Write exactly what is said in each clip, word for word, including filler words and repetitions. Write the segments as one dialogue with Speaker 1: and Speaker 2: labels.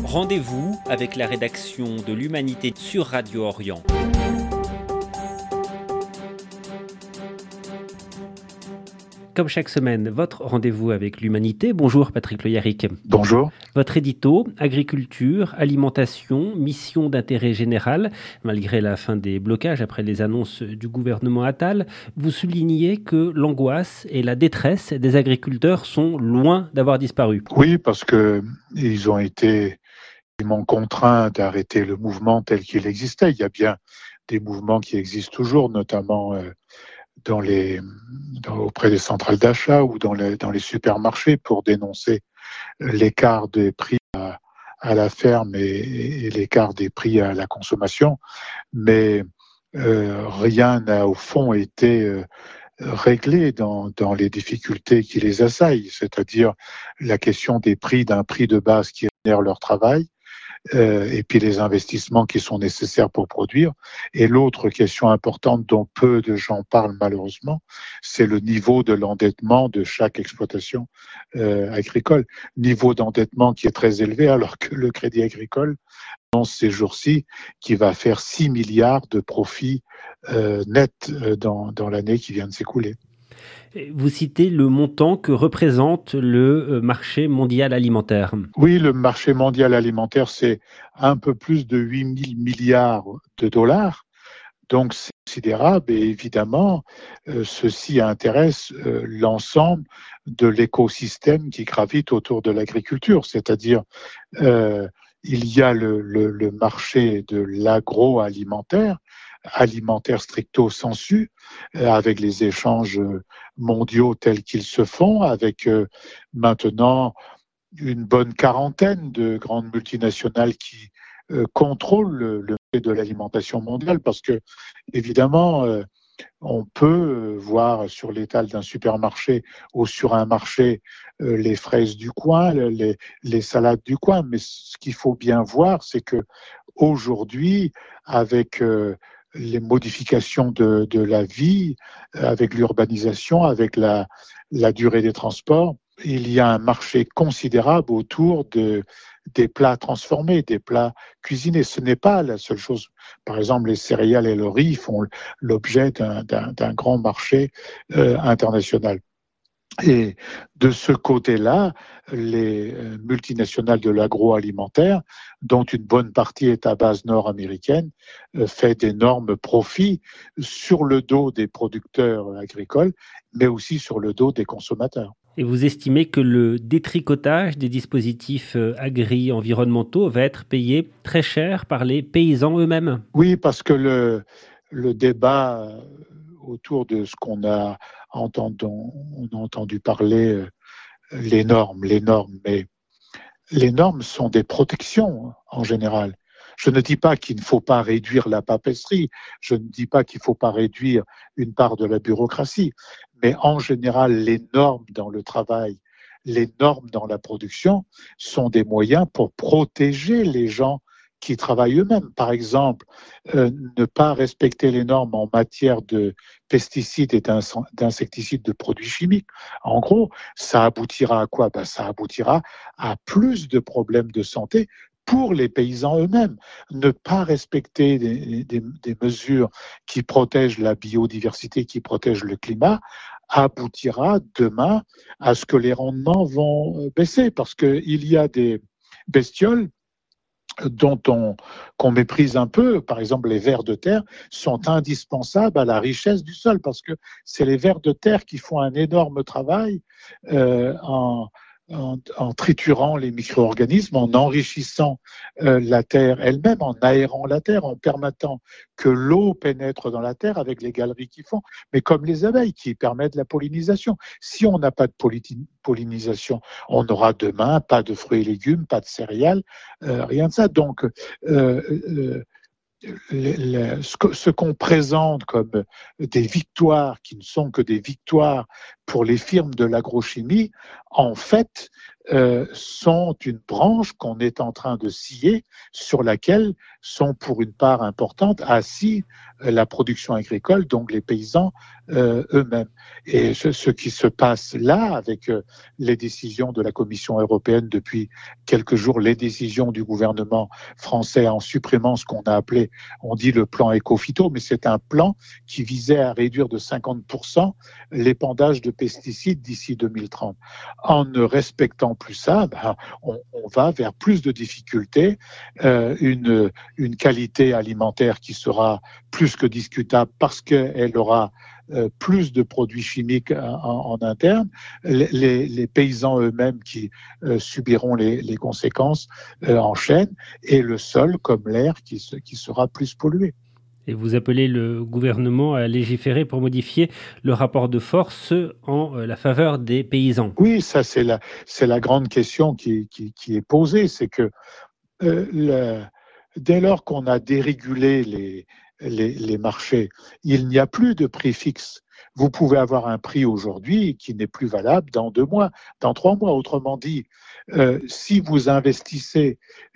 Speaker 1: Rendez-vous avec la rédaction de l'Humanité sur Radio Orient. Comme chaque semaine, votre rendez-vous avec l'Humanité. Bonjour Patrick Le Yarrick.
Speaker 2: Bonjour.
Speaker 1: Votre édito, agriculture, alimentation, mission d'intérêt général. Malgré la fin des blocages après les annonces du gouvernement Attal, vous soulignez que l'angoisse et la détresse des agriculteurs sont loin d'avoir disparu.
Speaker 2: Oui, parce qu'ils ont été contraints d'arrêter le mouvement tel qu'il existait. Il y a bien des mouvements qui existent toujours, notamment euh, dans les, dans, auprès des centrales d'achat ou dans les, dans les supermarchés pour dénoncer l'écart des prix à, à la ferme et, et l'écart des prix à la consommation. Mais euh, rien n'a au fond été euh, réglé dans, dans les difficultés qui les assaillent, c'est-à-dire la question des prix d'un prix de base qui rémunère leur travail, Euh, et puis les investissements qui sont nécessaires pour produire. Et l'autre question importante dont peu de gens parlent malheureusement, c'est le niveau de l'endettement de chaque exploitation euh, agricole. Niveau d'endettement qui est très élevé alors que le Crédit Agricole annonce ces jours-ci qu'il va faire six milliards de profits euh, nets dans, dans l'année qui vient de s'écouler.
Speaker 1: Vous citez le montant que représente le marché mondial alimentaire.
Speaker 2: Oui, le marché mondial alimentaire, c'est un peu plus de huit mille milliards de dollars. Donc, c'est considérable et évidemment, euh, ceci intéresse euh, l'ensemble de l'écosystème qui gravite autour de l'agriculture. C'est-à-dire, euh, il y a le, le, le marché de l'agroalimentaire, alimentaire stricto sensu, euh, avec les échanges mondiaux tels qu'ils se font, avec euh, maintenant une bonne quarantaine de grandes multinationales qui euh, contrôlent le, le marché de l'alimentation mondiale, parce que évidemment, euh, on peut voir sur l'étal d'un supermarché ou sur un marché euh, les fraises du coin, les, les salades du coin, mais ce qu'il faut bien voir, c'est que aujourd'hui, avec euh, les modifications de, de la vie, avec l'urbanisation, avec la, la durée des transports, il y a un marché considérable autour de, des plats transformés, des plats cuisinés. Ce n'est pas la seule chose. Par exemple, les céréales et le riz font l'objet d'un, d'un, d'un grand marché euh, international. Et de ce côté-là, les multinationales de l'agroalimentaire, dont une bonne partie est à base nord-américaine, fait d'énormes profits sur le dos des producteurs agricoles, mais aussi sur le dos des consommateurs.
Speaker 1: Et vous estimez que le détricotage des dispositifs agri-environnementaux va être payé très cher par les paysans eux-mêmes?
Speaker 2: Oui, parce que le, le débat autour de ce qu'on a entendu, on a entendu parler, les normes, les normes, mais les normes sont des protections en général. Je ne dis pas qu'il ne faut pas réduire la paperasserie, je ne dis pas qu'il ne faut pas réduire une part de la bureaucratie, mais en général, les normes dans le travail, les normes dans la production sont des moyens pour protéger les gens qui travaillent eux-mêmes. Par exemple, euh, ne pas respecter les normes en matière de pesticides et d'insecticides, de produits chimiques. En gros, ça aboutira à quoi? Ben, ça aboutira à plus de problèmes de santé pour les paysans eux-mêmes. Ne pas respecter des, des, des mesures qui protègent la biodiversité, qui protègent le climat, aboutira demain à ce que les rendements vont baisser, parce qu'il y a des bestioles dont on, qu'on méprise un peu. Par exemple, les vers de terre sont indispensables à la richesse du sol, parce que c'est les vers de terre qui font un énorme travail euh, en, en, en triturant les micro-organismes, en enrichissant euh, la terre elle-même, en aérant la terre, en permettant que l'eau pénètre dans la terre avec les galeries qu'ils font, mais comme les abeilles qui permettent la pollinisation. Si on n'a pas de pollinisation, on aura demain pas de fruits et légumes, pas de céréales, euh, rien de ça. Donc, euh, euh, les, les, ce, que, ce qu'on présente comme des victoires qui ne sont que des victoires pour les firmes de l'agrochimie, en fait, euh, sont une branche qu'on est en train de scier, sur laquelle sont pour une part importante assis euh, la production agricole, donc les paysans euh, eux-mêmes. Et ce, ce qui se passe là, avec euh, les décisions de la Commission européenne depuis quelques jours, les décisions du gouvernement français en supprimant ce qu'on a appelé, on dit le plan Éco-Phyto, mais c'est un plan qui visait à réduire de cinquante pour cent l'épandage de pesticides d'ici deux mille trente. En ne respectant plus ça, ben, on, on va vers plus de difficultés, euh, une, une qualité alimentaire qui sera plus que discutable parce qu'elle aura euh, plus de produits chimiques en, en interne, les, les, les paysans eux-mêmes qui euh, subiront les, les conséquences euh, en chaîne, et le sol comme l'air qui, se, qui sera plus pollué.
Speaker 1: Et vous appelez le gouvernement à légiférer pour modifier le rapport de force en la faveur des paysans.
Speaker 2: Oui, ça c'est la, c'est la grande question qui, qui, qui est posée, c'est que euh, le, dès lors qu'on a dérégulé les, les, les marchés, il n'y a plus de prix fixe. Vous pouvez avoir un prix aujourd'hui qui n'est plus valable dans deux mois, dans trois mois. Autrement dit, euh, si vous investissez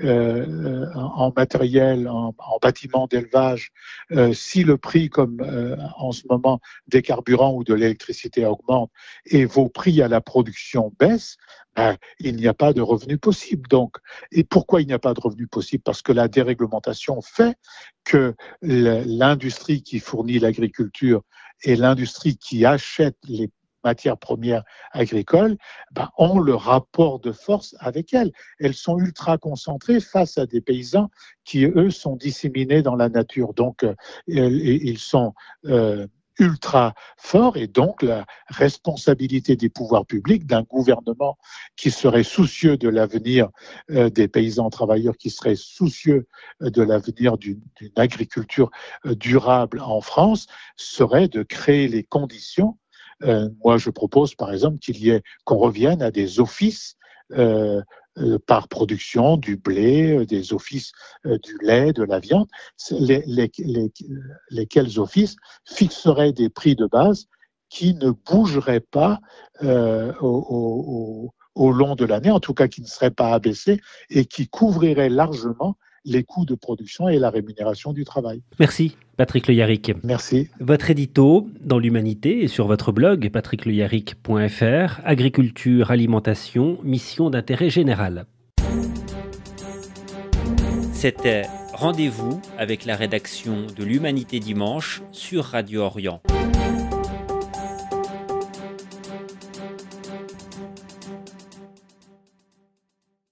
Speaker 2: euh, en matériel, en, en bâtiment d'élevage, euh, si le prix, comme euh, en ce moment, des carburants ou de l'électricité augmente et vos prix à la production baissent, ben, il n'y a pas de revenu possible. Donc, et pourquoi il n'y a pas de revenu possible? Parce que la déréglementation fait que l'industrie qui fournit l'agriculture et l'industrie qui achète les matières premières agricoles ben, ont le rapport de force avec elles. Elles sont ultra concentrées face à des paysans qui, eux, sont disséminés dans la nature. Donc, euh, ils sont euh, ultra forts, et donc la responsabilité des pouvoirs publics, d'un gouvernement qui serait soucieux de l'avenir euh, des paysans travailleurs, qui serait soucieux de l'avenir d'une, d'une agriculture euh, durable en France, serait de créer les conditions. Euh, moi, je propose, par exemple, qu'il y ait, qu'on revienne à des offices euh, euh, par production, du blé, euh, des offices euh, du lait, de la viande, les, les, les, lesquels offices fixeraient des prix de base qui ne bougeraient pas euh, au, au, au long de l'année, en tout cas qui ne seraient pas abaissés, et qui couvriraient largement les coûts de production et la rémunération du travail.
Speaker 1: Merci, Patrick Le Yarrick.
Speaker 2: Merci.
Speaker 1: Votre édito dans l'Humanité et sur votre blog patrick le yarrick point f r, agriculture, alimentation, mission d'intérêt général. C'était Rendez-vous avec la rédaction de l'Humanité dimanche sur Radio Orient.